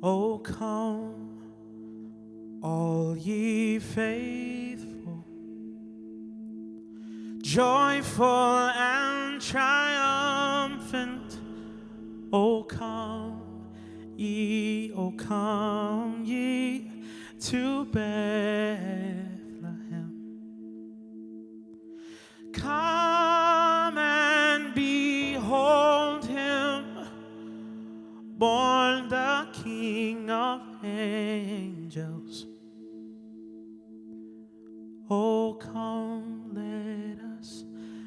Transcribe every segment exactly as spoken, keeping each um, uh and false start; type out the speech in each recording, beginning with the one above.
O come, all ye faithful, joyful and triumphant. O come ye, O come ye to Bethlehem. Come and behold him, born the King of angels. Oh, come, let us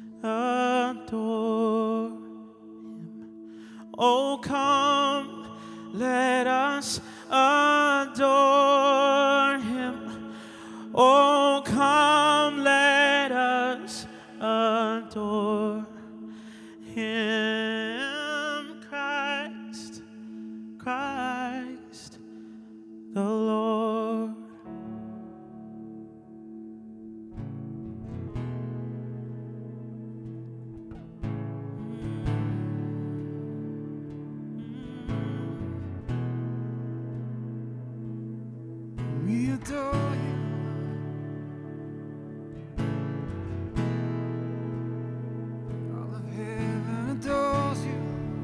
adore him. Oh, come, let us adore him. Oh, come, let us adore him. Christ, Christ the Lord. We adore you. All of heaven adores you.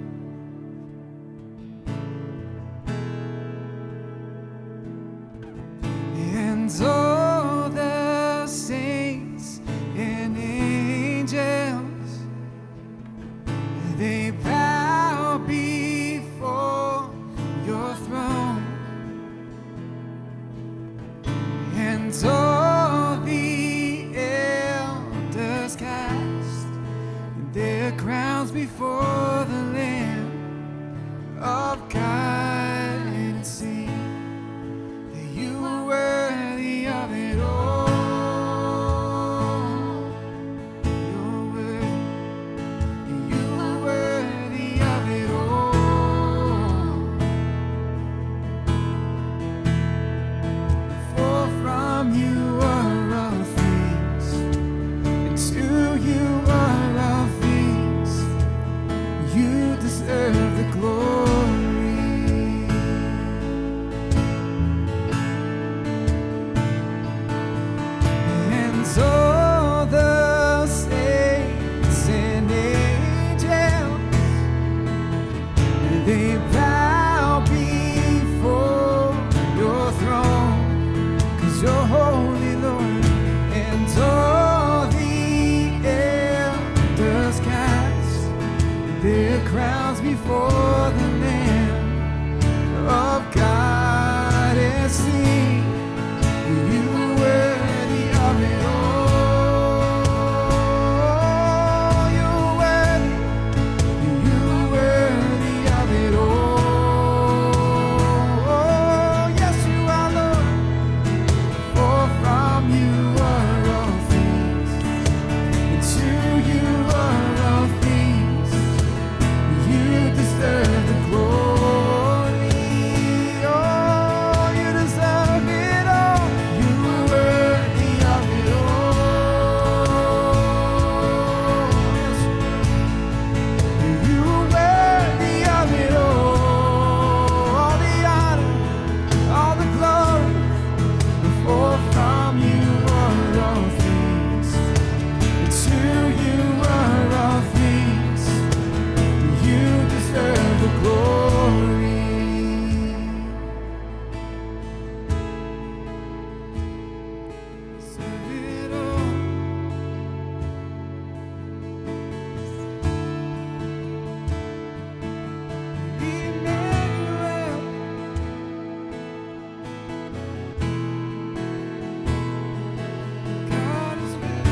And all the saints and angels, they bow before your throne. And all the elders cast their crowns before the Lamb of God and sing that you are worthy of it all. You're worthy, you are worthy of it all. For from you are all things, and to you are all things. You deserve the glory. And all the saints and angels, they bow before your throne, 'cause you're holy, Lord. And all the elders cast their crowns before the Lamb of God and sing, you are worthy of it all. You're worthy, you're worthy of it all. Yes, you are, Lord. For from you are all things, and to you are all things. You deserve the glory. Oh, you deserve it all. You are worthy of it all. Yes, you are worthy of it all. All the honor, all the glory. For from you are all things, and to you are all things. You deserve the glory. Deserve it all. Emmanuel. God is with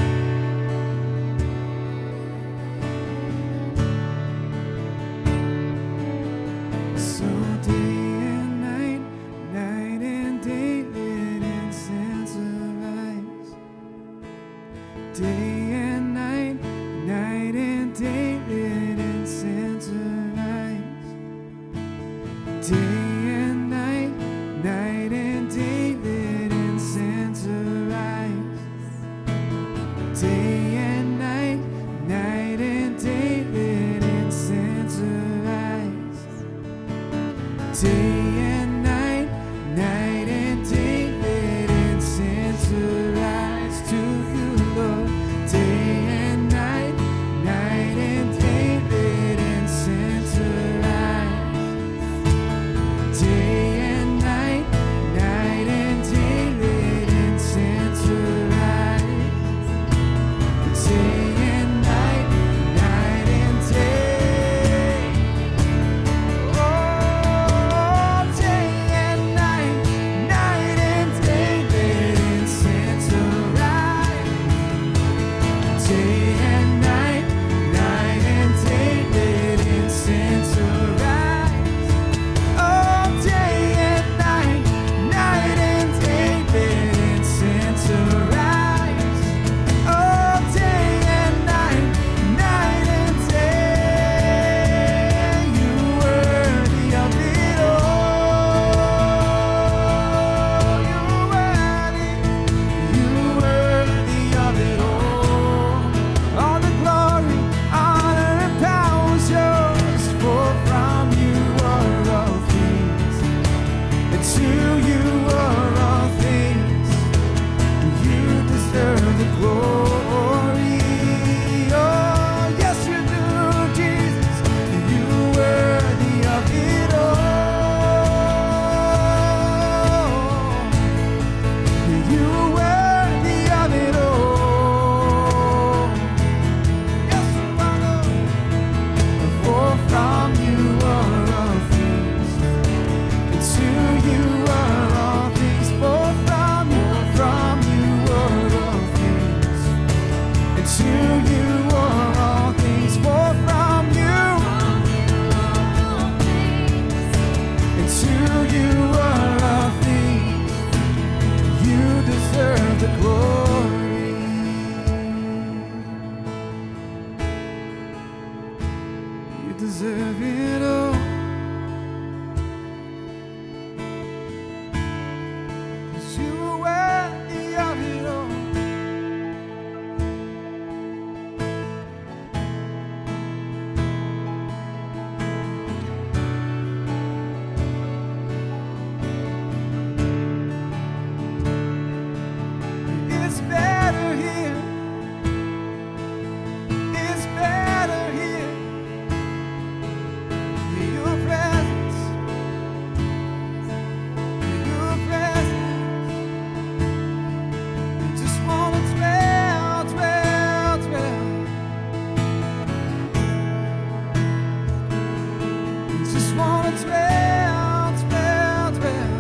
so day and night, night and day, let incense arise. Day and night, night and day, let incense arise. Day and night, night and day, let incense arise. Day and night, night and day, let incense arise. Day and night. deserve it all. 'Cause you are worthy of it all. It's better here. It's better here. Your presence. Your presence. Just wanna dwell, dwell, dwell. Just wanna dwell, dwell, dwell.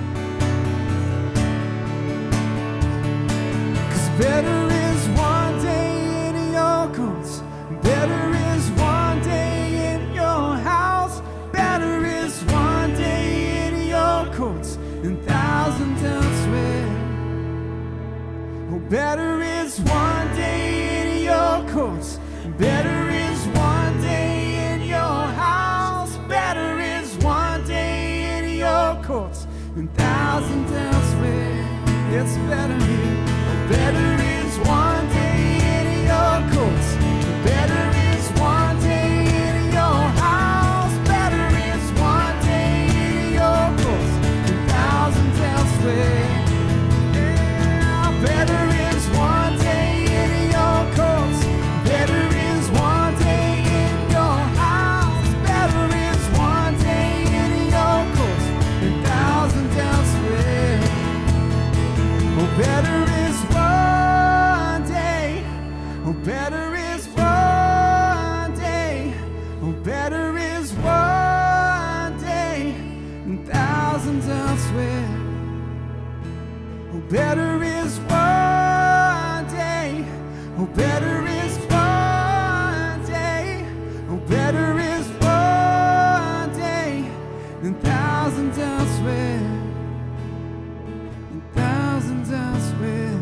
'Cause better is one day in your courts. Better is one day in your house. Better is one day in your courts than thousands elsewhere. Oh, better is one day in your courts. Better is one day in your house. Better is one day in your courts than thousands elsewhere. It's better here. Better is one day in your courts. Better is one day in your house. Better is one day in your courts than thousands elsewhere. Yeah, better is one day in your courts. Better is one day in your house. Better is one day in your courts than thousands elsewhere. Oh, better is one day. Oh, better is one day. Oh, better is one day than thousands elsewhere. Oh, better is one day. Oh, better is one day. Oh, better is one day than thousands elsewhere. Than thousands elsewhere.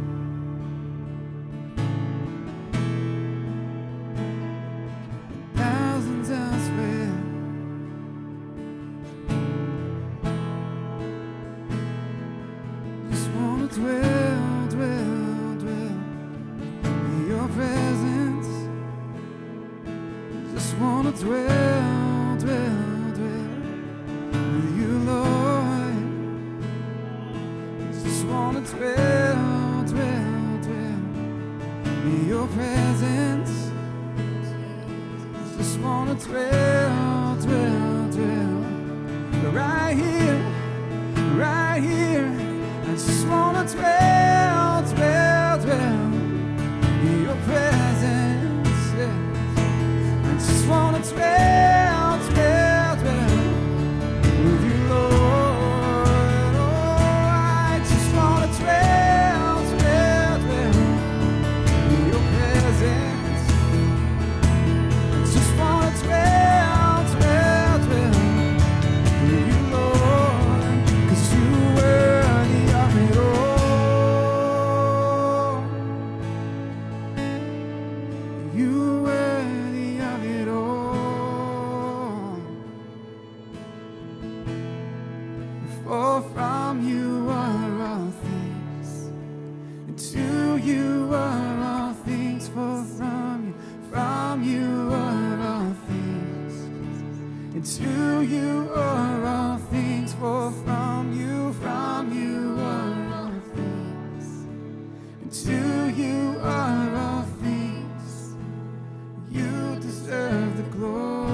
Thousands elsewhere. Just wanna dwell, dwell, dwell in your presence. Just wanna dwell, dwell, dwell with you, Lord. Just wanna dwell, dwell, dwell in your presence. Just wanna dwell, dwell, dwell right For from you are all things, and to you are all things. For from you, from you are all things, and to you are all things. For from you, from you are all things, and to you are all things. You deserve the glory.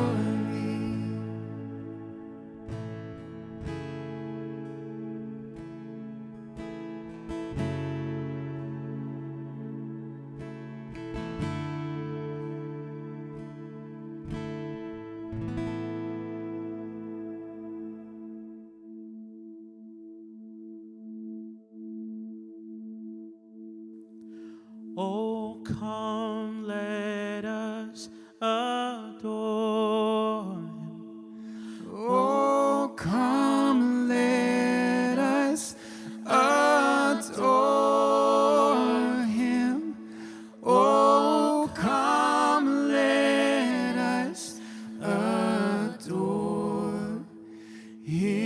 Oh, come, let us adore Him. Oh, come, let us adore Him. Oh, come, let us adore Him.